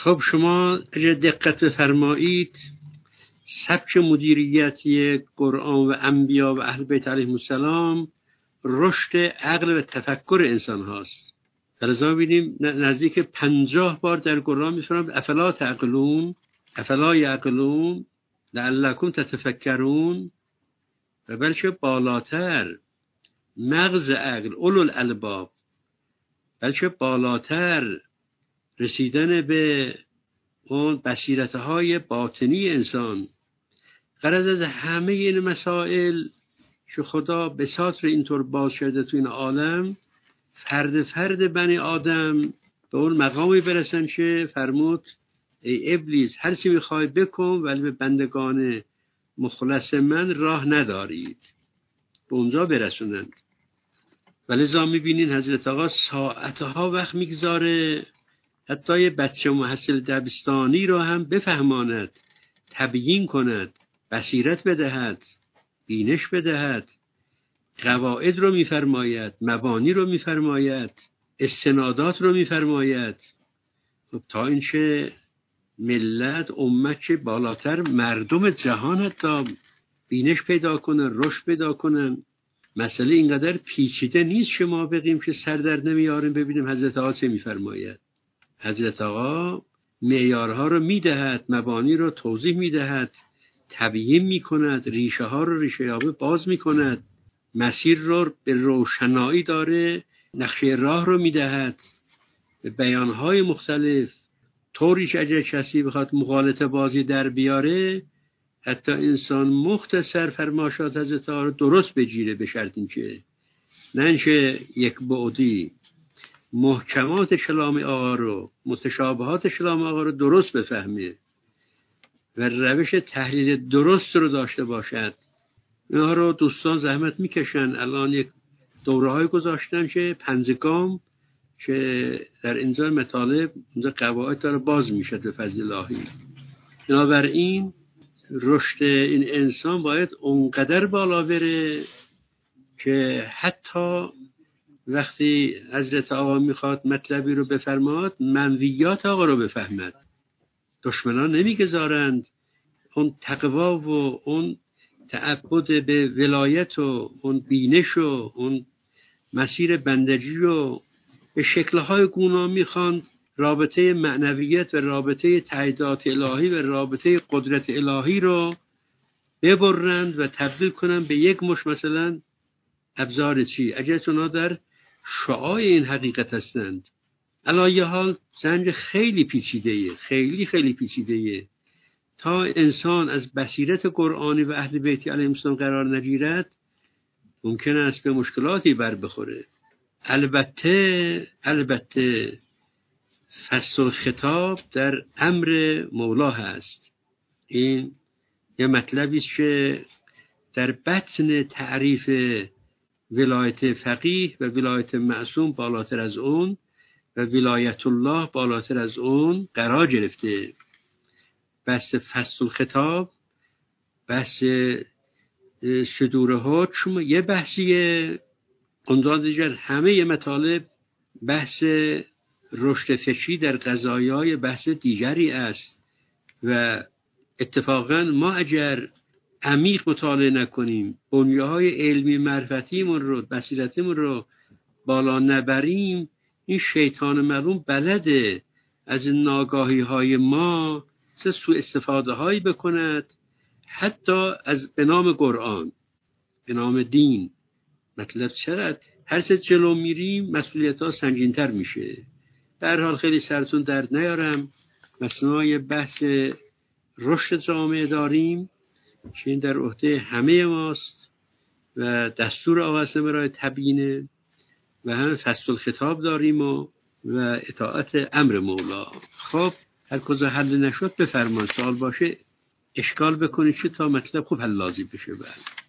خب شما اگه دقت بفرمایید سبک مدیریتی قرآن و انبیا و اهل بیت علیهم السلام رشد عقل و تفکر انسان هاست. لذا ببینیم نزدیک 50 بار در قرآن می‌فرماید افلا تعقلون، افلا یعقلون لعلکم تتفکرون. و بلکه بالاتر مغز عقل اولو الالباب، بلکه بالاتر رسیدن به اون بصیرت‌های باطنی انسان. غرض از همه این مسائل که خدا بساط رو اینطور باز کرده تو این عالم، فرد فرد بنی آدم به اون مقامی برسن که فرمود ای ابلیس هر چی میخوای بکن ولی به بندگان مخلص من راه ندارید، به اونجا برسونند. ولذا میبینین حضرت آقا ساعتها وقت میگذاره حتی یه بچه محصل دبستانی رو هم بفهماند، تبیین کند، بصیرت بدهد، بینش بدهد، قواعد رو میفرماید، مبانی رو میفرماید، استنادات رو میفرماید. تا اینکه ملت امت که بالاتر مردم جهان حتی بینش پیدا کنن، رشد پیدا کنن. مسئله اینقدر پیچیده نیست شما بگیم که سر در نمیاریم. ببینیم حضرت آقا چه میفرماید. حضرت آقا معیارها رو میدهد، مبانی رو توضیح میدهد، تبیین میکند، ریشه ها رو ریشه یابه باز میکند، مسیر رو به روشنایی داره، نقشه راه رو میدهد به بیانهای مختلف. طوری که اگر کسی بخواد مغالطه بازی در بیاره، حتی انسان مختصر فرماشات حضرت آقا رو درست بگیره، به شرط اینکه نه اینکه یک بعدی محکمات کلام آقا رو، متشابهات کلام آقا رو درست بفهمه و روش تحلیل درست رو داشته باشد. اینها رو دوستان زحمت میکشن. الان یک دوره های گذاشتن که پنجگام که در اینجا مطالب اونجا قواعد داره باز میشه به فضل الهی. بنابراین رشد این انسان باید اونقدر بالا بره که حتی وقتی حضرت آقا میخواد مطلبی رو بفرماد، منویات آقا رو بفهمد. دشمنان نمیگذارند اون تقوا و اون تعبد به ولایت و اون بینش و اون مسیر بندگی و به شکل‌های گوناگون میخوان رابطه معنویت و رابطه تعهدات الهی و رابطه قدرت الهی رو ببرند و تبدیل کنند به یک مش مثلا ابزار چی؟ اگر اونا در شعاع این حقیقت هستند. علایه حال سنج خیلی پیچیده‌ایه، خیلی خیلی پیچیده‌ایه. تا انسان از بصیرت قرآنی و اهل بیت علیهم السلام قرار نگیرد ممکن است به مشکلاتی بر بخوره. البته فصل الخطاب در امر مولا هست. این یه مطلبی است که در بطن تعریف ولایت فقیه و ولایت معصوم بالاتر از اون و ولایت الله بالاتر از اون قرار گرفته. بحث فصل الخطاب، بحث صدور حکم یه بحثیه. اون دیگر همه مطالب بحث رشد فکری در قضایای بحث دیگری است و اتفاقا ما اگر عمیق مطالعه نکنیم، بنیه‌های علمی معرفتیمون رو، بصیرتیمون رو بالا نبریم، این شیطان ملعون بلده از ناگاهی‌های ما سوء استفاده هایی بکند، حتی از به نام قرآن، به نام دین. مطلب چقدر هر چه جلو میریم مسئولیت ها سنگین‌تر میشه. در حال خیلی سرتون درد نیارم، مثلا بحث رشد جامعه داریم که این در عهده همه ماست و دستور آقا برای تبیینه و هم فصل الخطاب داریم و اطاعت امر مولا. خب هر کجا حل نشد بفرمایید، سوال باشه اشکال بکنید که تا مطلب خوب حل لازم بشه.